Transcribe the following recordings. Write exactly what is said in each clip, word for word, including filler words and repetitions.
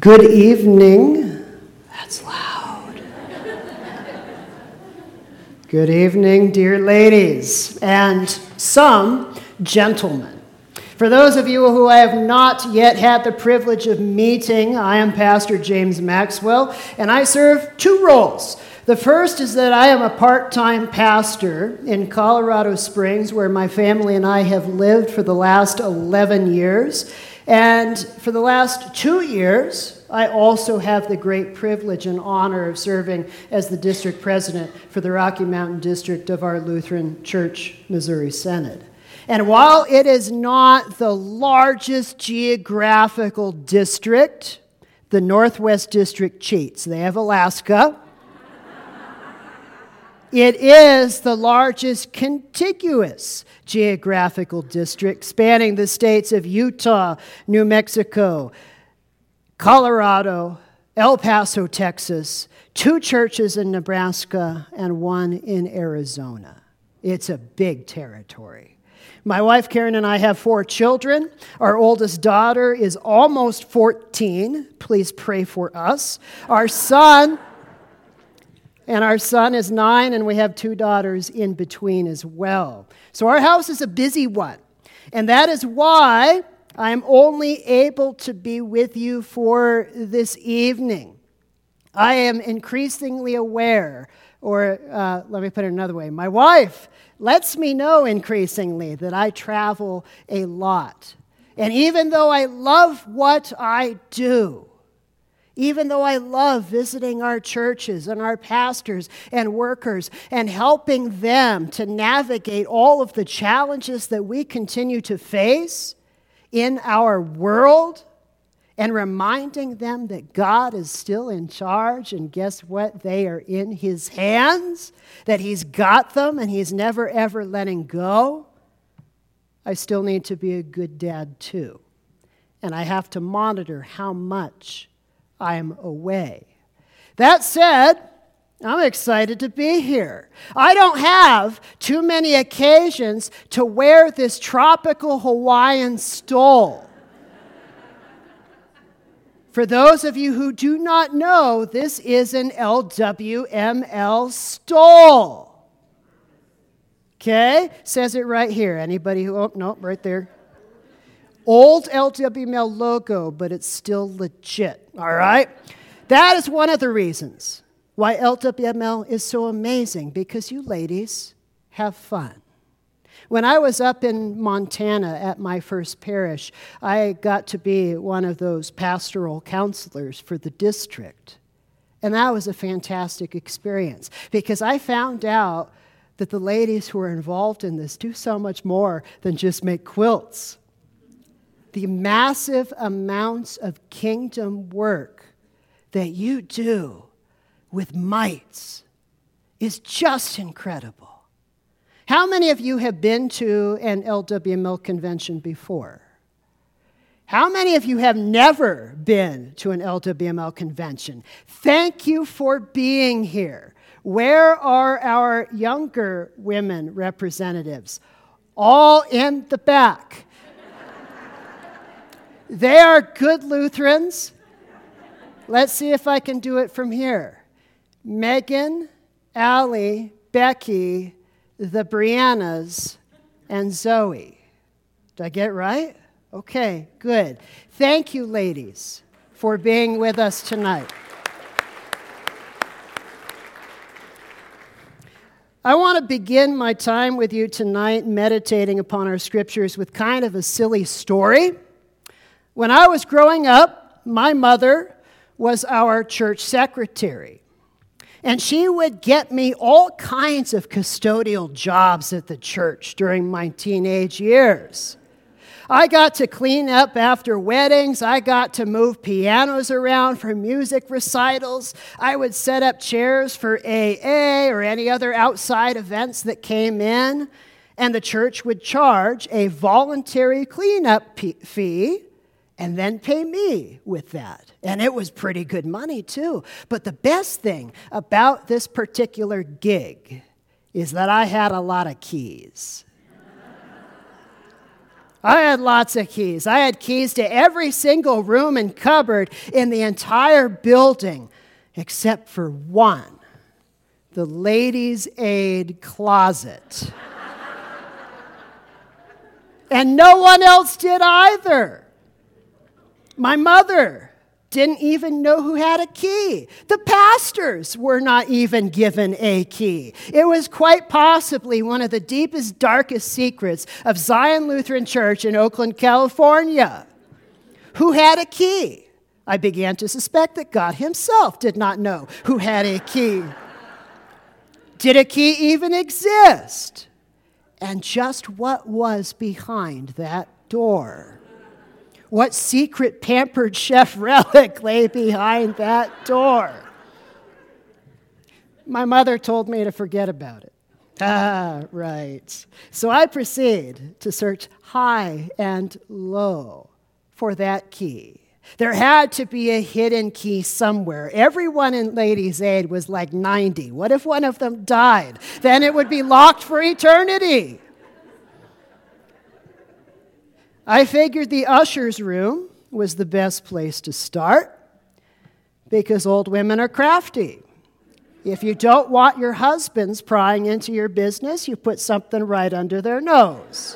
Good evening. That's loud. Good evening, dear ladies, and some gentlemen. For those of you who I have not yet had the privilege of meeting, I am Pastor James Maxwell, and I serve two roles. The first is that I am a part-time pastor in Colorado Springs, where my family and I have lived for the last eleven years. And for the last two years, I also have the great privilege and honor of serving as the district president for the Rocky Mountain District of our Lutheran Church Missouri Synod. And while it is not the largest geographical district, the Northwest District cheats. They have Alaska. It is the largest contiguous geographical district spanning the states of Utah, New Mexico, Colorado, El Paso, Texas, two churches in Nebraska, and one in Arizona. It's a big territory. My wife Karen and I have four children. Our oldest daughter is almost fourteen. Please pray for us. Our son... And our son is nine, and we have two daughters in between as well. So our house is a busy one. And that is why I'm only able to be with you for this evening. I am increasingly aware, or uh, let me put it another way, my wife lets me know increasingly that I travel a lot. And even though I love what I do, even though I love visiting our churches and our pastors and workers and helping them to navigate all of the challenges that we continue to face in our world and reminding them that God is still in charge, and guess what? They are in His hands, that He's got them and He's never ever letting go. I still need to be a good dad too. And I have to monitor how much I'm away. That said, I'm excited to be here. I don't have too many occasions to wear this tropical Hawaiian stole. For those of you who do not know, this is an L W M L stole. Okay? Says it right here. Anybody who, oh, no, right there. Old L W M L logo, but it's still legit, all right? That is one of the reasons why L W M L is so amazing, because you ladies have fun. When I was up in Montana at my first parish, I got to be one of those pastoral counselors for the district. And that was a fantastic experience, because I found out that the ladies who are involved in this do so much more than just make quilts. The massive amounts of kingdom work that you do with mites is just incredible. How many of you have been to an L W M L convention before? How many of you have never been to an L W M L convention? Thank you for being here. Where are our younger women representatives? All in the back. They are good Lutherans. Let's see if I can do it from here. Megan, Allie, Becky, the Briannas, and Zoe. Did I get it right? Okay, good. Thank you, ladies, for being with us tonight. I want to begin my time with you tonight meditating upon our scriptures with kind of a silly story. When I was growing up, my mother was our church secretary, and she would get me all kinds of custodial jobs at the church during my teenage years. I got to clean up after weddings. I got to move pianos around for music recitals. I would set up chairs for A A or any other outside events that came in, and the church would charge a voluntary cleanup fee and then pay me with that. And it was pretty good money, too. But the best thing about this particular gig is that I had a lot of keys. I had lots of keys. I had keys to every single room and cupboard in the entire building, except for one, the ladies' aid closet. And no one else did either. My mother didn't even know who had a key. The pastors were not even given a key. It was quite possibly one of the deepest, darkest secrets of Zion Lutheran Church in Oakland, California. Who had a key? I began to suspect that God himself did not know who had a key. Did a key even exist? And just what was behind that door? What secret pampered chef relic lay behind that door? My mother told me to forget about it. Ah, right. So I proceed to search high and low for that key. There had to be a hidden key somewhere. Everyone in Ladies' Aid was like ninety. What if one of them died? Then it would be locked for eternity. I figured the usher's room was the best place to start because old women are crafty. If you don't want your husbands prying into your business, you put something right under their nose.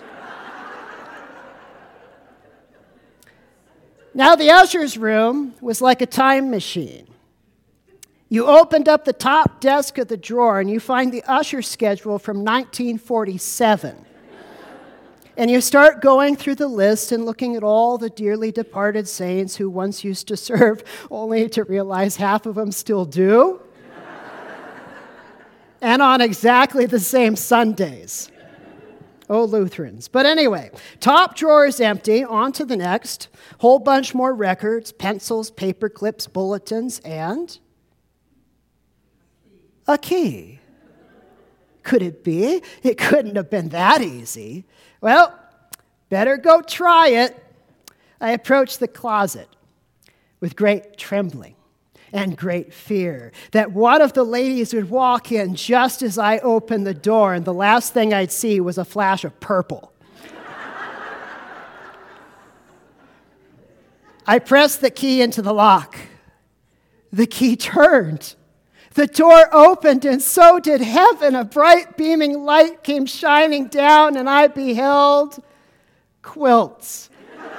Now, the usher's room was like a time machine. You opened up the top desk of the drawer and you find the usher schedule from nineteen forty-seven. And you start going through the list and looking at all the dearly departed saints who once used to serve, only to realize half of them still do. And on exactly the same Sundays. Oh, Lutherans. But anyway, top drawer is empty. On to the next. Whole bunch more records, pencils, paper clips, bulletins, and a key. Could it be? It couldn't have been that easy. Well, better go try it. I approached the closet with great trembling and great fear that one of the ladies would walk in just as I opened the door, and the last thing I'd see was a flash of purple. I pressed the key into the lock. The key turned. The door opened, and so did heaven. A bright beaming light came shining down, and I beheld quilts.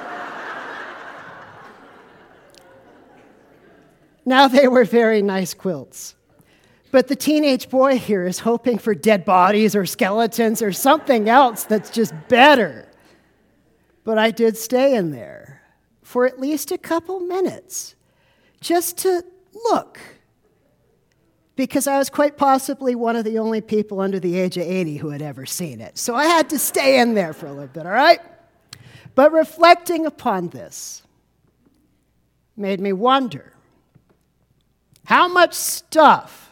Now, they were very nice quilts. But the teenage boy here is hoping for dead bodies or skeletons or something else that's just better. But I did stay in there for at least a couple minutes just to look, because I was quite possibly one of the only people under the age of eighty who had ever seen it. So I had to stay in there for a little bit, all right? But reflecting upon this made me wonder, how much stuff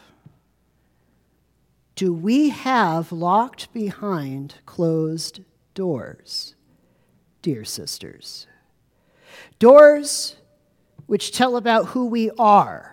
do we have locked behind closed doors, dear sisters? Doors which tell about who we are.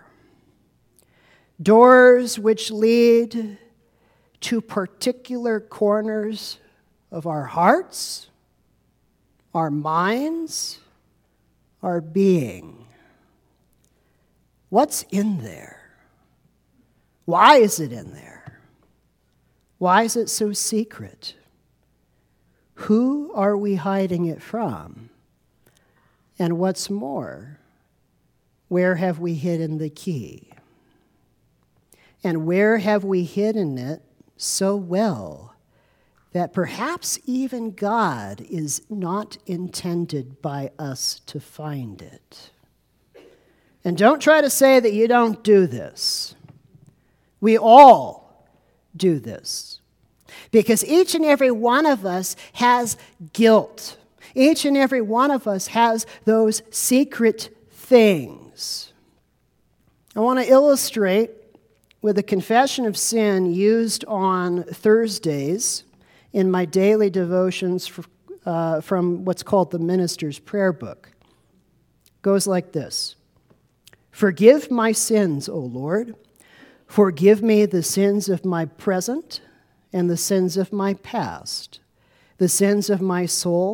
Doors which lead to particular corners of our hearts, our minds, our being. What's in there? Why is it in there? Why is it so secret? Who are we hiding it from? And what's more, where have we hidden the key? And where have we hidden it so well that perhaps even God is not intended by us to find it? And don't try to say that you don't do this. We all do this. Because each and every one of us has guilt. Each and every one of us has those secret things. I want to illustrate with a confession of sin used on Thursdays in my daily devotions for, uh, from what's called the Minister's Prayer Book. It goes like this. Forgive my sins, O Lord. Forgive me the sins of my present and the sins of my past, the sins of my soul,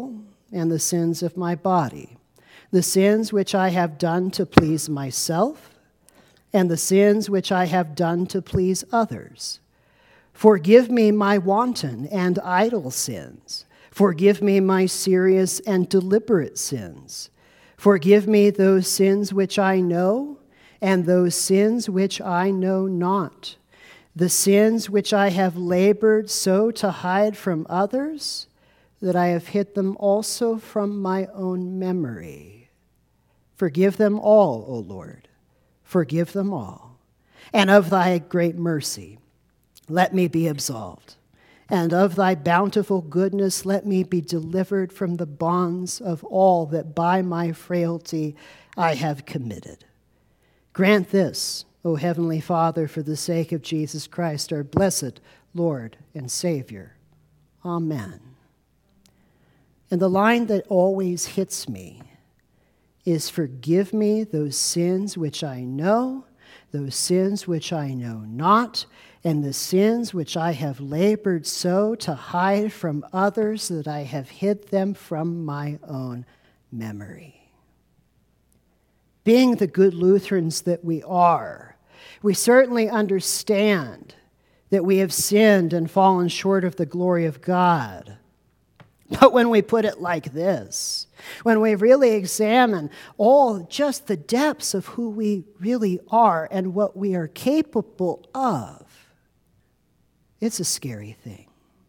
and the sins of my body, the sins which I have done to please myself, and the sins which I have done to please others. Forgive me my wanton and idle sins. Forgive me my serious and deliberate sins. Forgive me those sins which I know, and those sins which I know not, the sins which I have labored so to hide from others, that I have hid them also from my own memory. Forgive them all, O Lord, forgive them all. And of thy great mercy, let me be absolved. And of thy bountiful goodness, let me be delivered from the bonds of all that by my frailty I have committed. Grant this, O Heavenly Father, for the sake of Jesus Christ, our blessed Lord and Savior. Amen. And the line that always hits me is, forgive me those sins which I know, those sins which I know not, and the sins which I have labored so to hide from others that I have hid them from my own memory. Being the good Lutherans that we are, we certainly understand that we have sinned and fallen short of the glory of God. But when we put it like this, when we really examine all just the depths of who we really are and what we are capable of, it's a scary thing.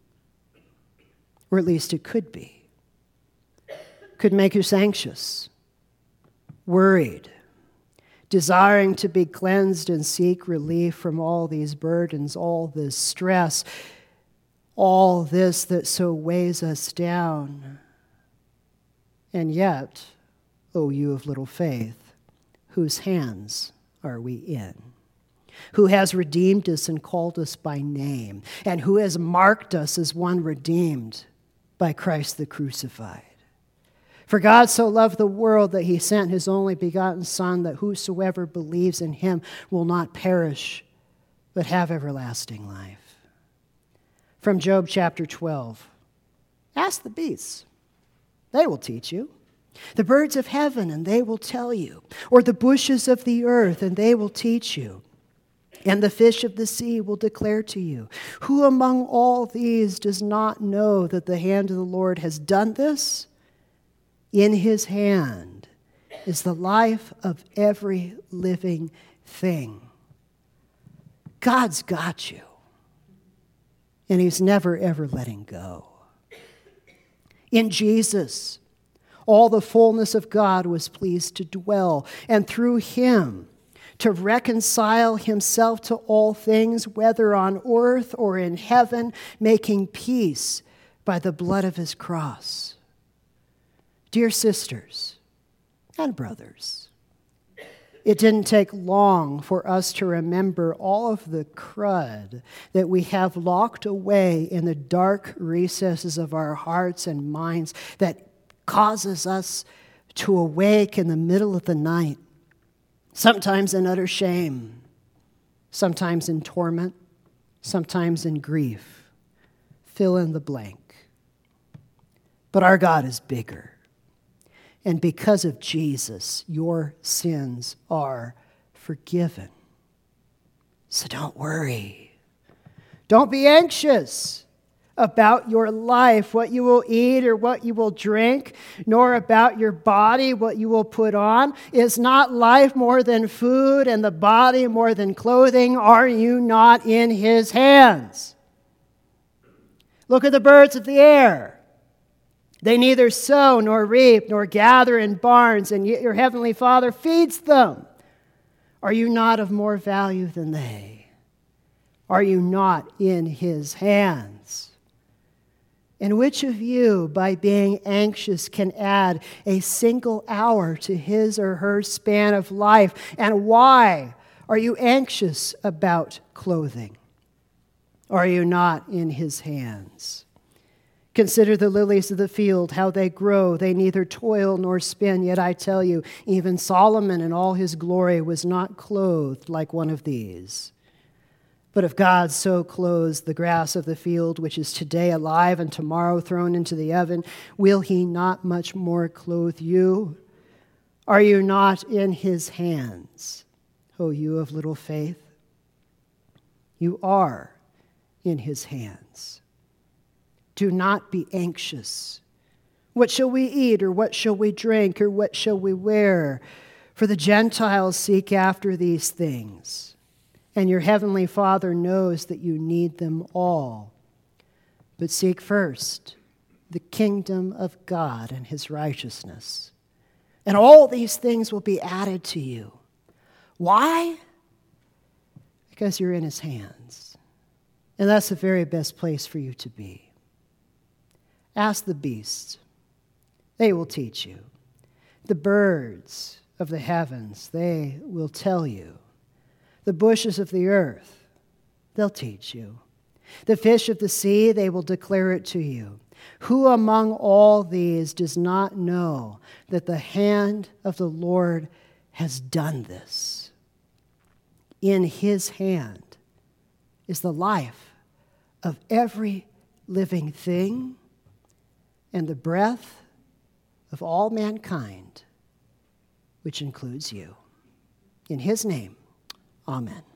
Or at least it could be. Could make us anxious, worried, desiring to be cleansed and seek relief from all these burdens, all this stress, all this that so weighs us down. And yet, O you of little faith, whose hands are we in? Who has redeemed us and called us by name, and who has marked us as one redeemed by Christ the crucified. For God so loved the world that he sent his only begotten Son, that whosoever believes in him will not perish, but have everlasting life. From Job chapter twelve, ask the beasts, they will teach you. The birds of heaven, and they will tell you. Or the bushes of the earth, and they will teach you. And the fish of the sea will declare to you. Who among all these does not know that the hand of the Lord has done this? In his hand is the life of every living thing. God's got you. And he's never, ever letting go. In Jesus, all the fullness of God was pleased to dwell, and through him to reconcile himself to all things, whether on earth or in heaven, making peace by the blood of his cross. Dear sisters and brothers, it didn't take long for us to remember all of the crud that we have locked away in the dark recesses of our hearts and minds that causes us to awake in the middle of the night, sometimes in utter shame, sometimes in torment, sometimes in grief. Fill in the blank. But our God is bigger. And because of Jesus, your sins are forgiven. So don't worry. Don't be anxious about your life, what you will eat or what you will drink, nor about your body, what you will put on. Is not life more than food and the body more than clothing? Are you not in his hands? Look at the birds of the air. They neither sow nor reap nor gather in barns, and yet your heavenly Father feeds them. Are you not of more value than they? Are you not in his hands? And which of you, by being anxious, can add a single hour to his or her span of life? And why are you anxious about clothing? Are you not in his hands? Consider the lilies of the field, how they grow. They neither toil nor spin. Yet I tell you, even Solomon in all his glory was not clothed like one of these. But if God so clothes the grass of the field, which is today alive and tomorrow thrown into the oven, will he not much more clothe you? Are you not in his hands, O you of little faith? You are in his hands. Do not be anxious. What shall we eat, or what shall we drink, or what shall we wear? For the Gentiles seek after these things, and your heavenly Father knows that you need them all. But seek first the kingdom of God and his righteousness, and all these things will be added to you. Why? Because you're in his hands, and that's the very best place for you to be. Ask the beasts. They will teach you. The birds of the heavens, they will tell you. The bushes of the earth, they'll teach you. The fish of the sea, they will declare it to you. Who among all these does not know that the hand of the Lord has done this? In his hand is the life of every living thing and the breath of all mankind, which includes you. In his name, amen.